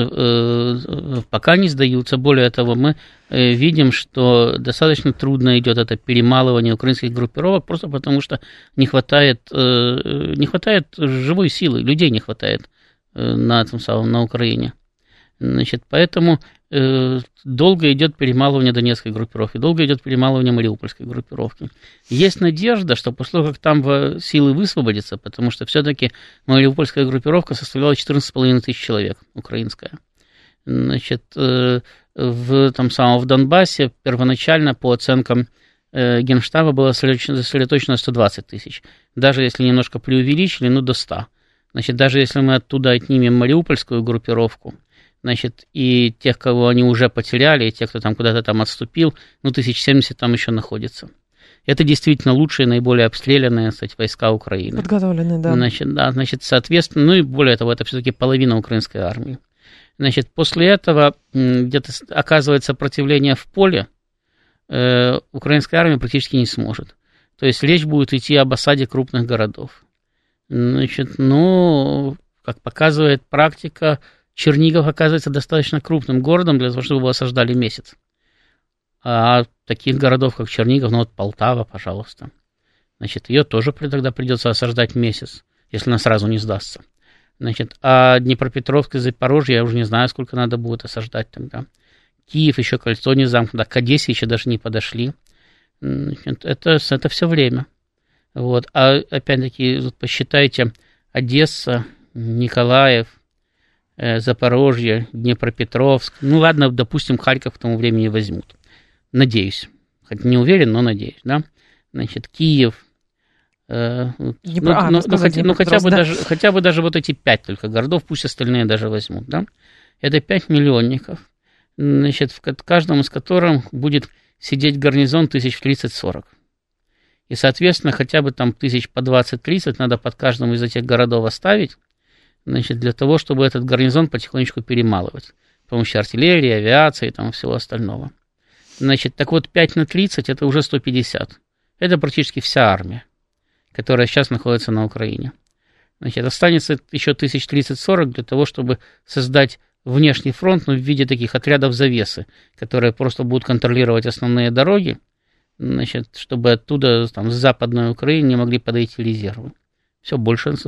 э, пока не сдаются. Более того, мы э, видим, что достаточно трудно идет это перемалывание украинских группировок, просто потому что не хватает, э, не хватает живой силы, людей не хватает э, на этом самом, на Украине. Значит, поэтому э, долго идет перемалывание донецкой группировки, долго идет перемалывание мариупольской группировки. Есть надежда, что после того, как там силы высвободятся, потому что все-таки мариупольская группировка составляла четырнадцать с половиной тысяч человек, украинская. Значит, э, в, там, самом, в Донбассе первоначально по оценкам э, Генштаба было сосредоточено сто двадцать тысяч. Даже если немножко преувеличили, ну до ста. Значит, даже если мы оттуда отнимем мариупольскую группировку, значит, и тех, кого они уже потеряли, и тех, кто там куда-то там отступил, ну, тысяч семьдесят там еще находится. Это действительно лучшие, наиболее обстрелянные, кстати, войска Украины. Подготовленные, да. Значит, да, значит, соответственно, ну и более того, это все-таки половина украинской армии. Значит, после этого где-то оказывает сопротивление в поле, э, украинская армия практически не сможет. То есть речь будет идти об осаде крупных городов. Значит, ну, как показывает практика, Чернигов оказывается достаточно крупным городом для того, чтобы его осаждали месяц. А таких городов, как Чернигов, ну вот Полтава, пожалуйста, значит, ее тоже тогда придется осаждать месяц, если она сразу не сдастся. Значит, а Днепропетровск и Запорожье, я уже не знаю, сколько надо будет осаждать тогда. Киев еще кольцо не замкнуто, к Одессе еще даже не подошли. Значит, это, это все время. Вот. А опять-таки, вот посчитайте, Одесса, Николаев, Запорожье, Днепропетровск. Ну ладно, допустим, Харьков к тому времени возьмут. Надеюсь. Хоть не уверен, но надеюсь, да. Значит, Киев. Э, Днепр... ну, а, ну, ну, хотя, ну хотя бы да. даже, хотя бы даже вот эти пять только городов, пусть остальные даже возьмут, да. Это пять миллионников. Значит, в каждом из которых будет сидеть гарнизон тысяч тридцать-сорок. И, соответственно, хотя бы там тысяч по двадцать-тридцать надо под каждым из этих городов оставить, значит, для того, чтобы этот гарнизон потихонечку перемалывать с помощью артиллерии, авиации и там всего остального. Значит, так вот, пять на тридцать это уже сто пятьдесят. Это практически вся армия, которая сейчас находится на Украине. Значит, останется еще тысяч тридцать-сорок для того, чтобы создать внешний фронт, ну, в виде таких отрядов завесы, которые просто будут контролировать основные дороги, значит, чтобы оттуда, там, с Западной Украины не могли подойти резервы. Все больше.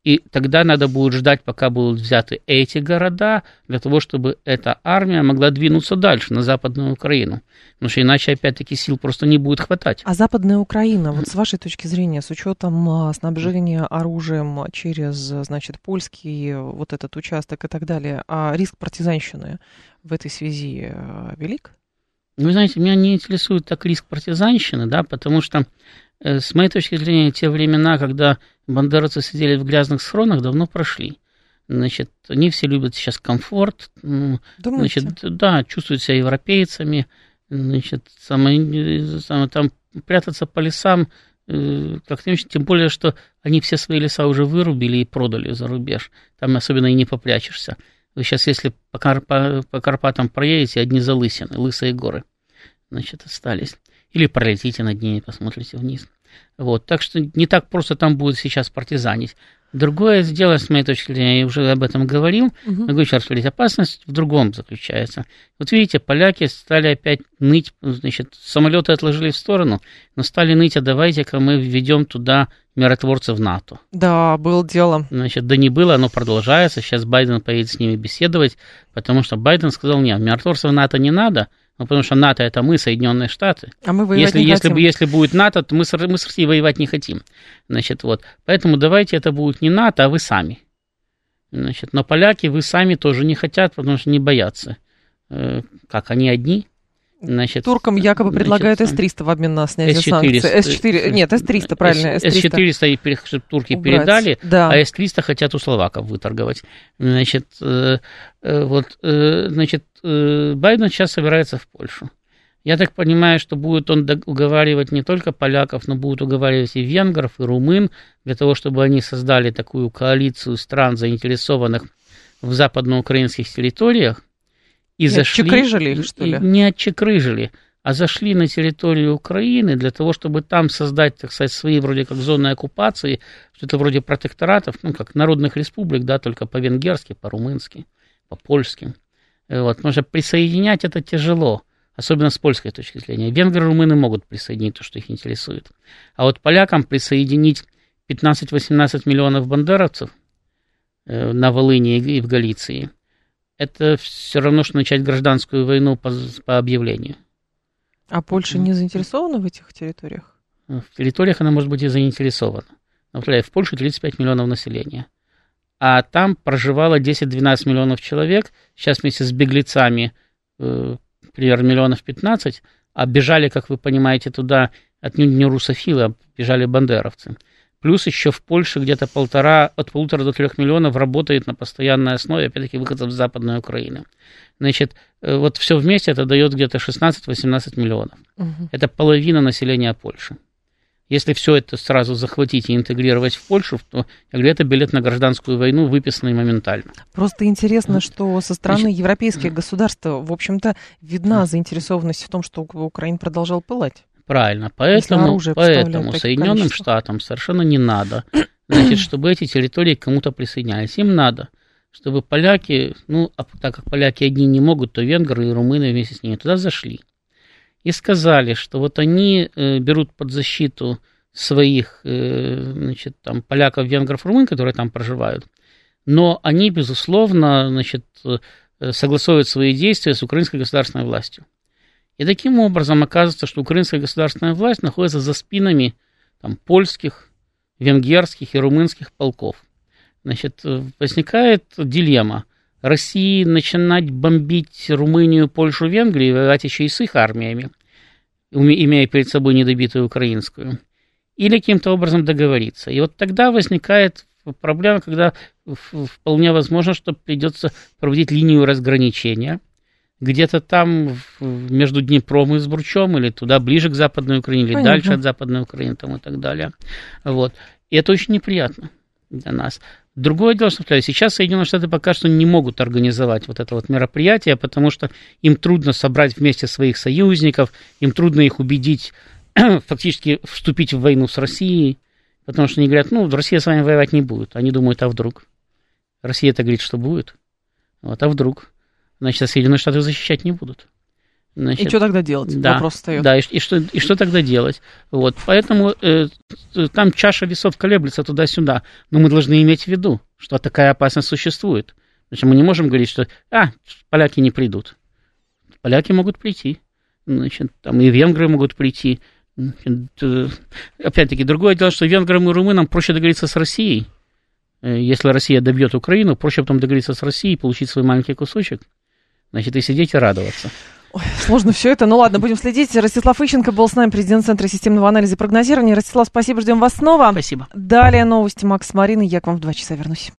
И тогда надо будет ждать, пока будут взяты эти города, для того, чтобы эта армия могла двинуться дальше, на Западную Украину. Потому что иначе, опять-таки, сил просто не будет хватать. А Западная Украина, вот с вашей точки зрения, с учетом снабжения оружием через, значит, польский вот этот участок и так далее, а риск партизанщины в этой связи велик? Вы знаете, меня не интересует так риск партизанщины, да, потому что, э, с моей точки зрения, те времена, когда бандеровцы сидели в грязных схронах, давно прошли. Значит, они все любят сейчас комфорт, Думаете? Значит, да, чувствуют себя европейцами, значит, самое, самое, там прятаться по лесам, э, как-то не очень, тем более, что они все свои леса уже вырубили и продали за рубеж, там особенно и не попрячешься. Вы сейчас, если по, Карпа, по Карпатам проедете, одни залысины, лысые горы, значит, остались. Или пролетите над ними, посмотрите вниз. Вот, так что не так просто там будет сейчас партизанить. Другое дело, с моей точки зрения, я уже об этом говорил, угу. могу еще раз говорить, опасность в другом заключается. Вот видите, поляки стали опять ныть, значит, самолеты отложили в сторону, но стали ныть, а давайте-ка мы введем туда миротворцев НАТО. Да, было дело. Значит, да не было, оно продолжается, сейчас Байден поедет с ними беседовать, потому что Байден сказал, нет, миротворцев НАТО не надо, ну, потому что НАТО – это мы, Соединенные Штаты. А мы воевать если, не если, хотим. Если будет НАТО, то мы с, мы с Россией воевать не хотим. Значит, вот. Поэтому давайте это будет не НАТО, а вы сами. Значит, но поляки вы сами тоже не хотят, потому что не боятся. Э, как, они одни? Значит, туркам якобы значит, предлагают эс триста в обмен на снятие санкций. эс четыре, нет, эс триста, правильно. эс четыреста турки убрать. Передали, да. А эс триста хотят у словаков выторговать. Значит, э, э, вот, э, значит, э, Байден сейчас собирается в Польшу. Я так понимаю, что будет он уговаривать не только поляков, но будет уговаривать и венгров, и румын, для того, чтобы они создали такую коалицию стран, заинтересованных в западноукраинских территориях. И Нет, зашли, отчекрыжили их, что ли? Не отчекрыжили, а зашли на территорию Украины для того, чтобы там создать, так сказать, свои вроде как зоны оккупации, что-то вроде протекторатов, ну, как народных республик, да, только по-венгерски, по-румынски, по-польски. Вот, потому что присоединять это тяжело, особенно с польской точки зрения. Венгры и румыны могут присоединить то, что их интересует. А вот полякам присоединить пятнадцать-восемнадцать миллионов бандеровцев на Волыни и в Галиции – это все равно, что начать гражданскую войну по, по объявлению. А Польша не заинтересована в этих территориях? В территориях она может быть и заинтересована. Например, в Польше тридцать пять миллионов населения. А там проживало десять-двенадцать миллионов человек. Сейчас вместе с беглецами, э, примерно миллионов пятнадцать. А бежали, как вы понимаете, туда отнюдь не русофилы, а бежали бандеровцы. Плюс еще в Польше где-то полтора, от полутора до трех миллионов работает на постоянной основе, опять-таки, выходцев с Западной Украины. Значит, вот все вместе это дает где-то шестнадцать-восемнадцать миллионов. Угу. Это половина населения Польши. Если все это сразу захватить и интегрировать в Польшу, то, я говорю, это билет на гражданскую войну, выписанный моментально. Просто интересно, что со стороны Значит, европейских государств, в общем-то, видна заинтересованность в том, что Украина продолжала пылать. Правильно, поэтому, поэтому Соединенным количество. Штатам совершенно не надо, значит, чтобы эти территории к кому-то присоединялись. Им надо, чтобы поляки, ну, а так как поляки одни не могут, то венгры и румыны вместе с ними туда зашли. И сказали, что вот они э, берут под защиту своих, э, значит, там, поляков, венгров, румын, которые там проживают, но они, безусловно, значит, согласуют свои действия с украинской государственной властью. И таким образом оказывается, что украинская государственная власть находится за спинами там, польских, венгерских и румынских полков. Значит, возникает дилемма. России начинать бомбить Румынию, Польшу, Венгрию и воевать еще и с их армиями, имея перед собой недобитую украинскую, или каким-то образом договориться. И вот тогда возникает проблема, когда вполне возможно, что придется проводить линию разграничения, где-то там между Днепром и Збручом, или туда ближе к Западной Украине, или Понятно. Дальше от Западной Украины там, и так далее. Вот. И это очень неприятно для нас. Другое дело, что сейчас Соединенные Штаты пока что не могут организовать вот это вот мероприятие, потому что им трудно собрать вместе своих союзников, им трудно их убедить фактически вступить в войну с Россией, потому что они говорят, ну, Россия с вами воевать не будет. Они думают, а вдруг? Россия-то говорит, что будет. Вот, а вдруг? Значит, Соединенные Штаты защищать не будут. Значит, и что тогда делать? Да, вопрос встает. Да, и, и, что, и что тогда делать? Вот, поэтому э, там чаша весов колеблется туда-сюда. Но мы должны иметь в виду, что такая опасность существует. Значит, мы не можем говорить, что а, поляки не придут. Поляки могут прийти. Значит, там и венгры могут прийти. Значит, опять-таки, другое дело, что венграм и румынам проще договориться с Россией. Если Россия добьет Украину, проще потом договориться с Россией, получить свой маленький кусочек. Значит, и сидеть и радоваться. Ой, сложно все это. Ну ладно, будем следить. Ростислав Ищенко был с нами, президент Центра системного анализа и прогнозирования. Ростислав, спасибо, ждем вас снова. Спасибо. Далее новости Макс с Мариной. Я к вам в два часа вернусь.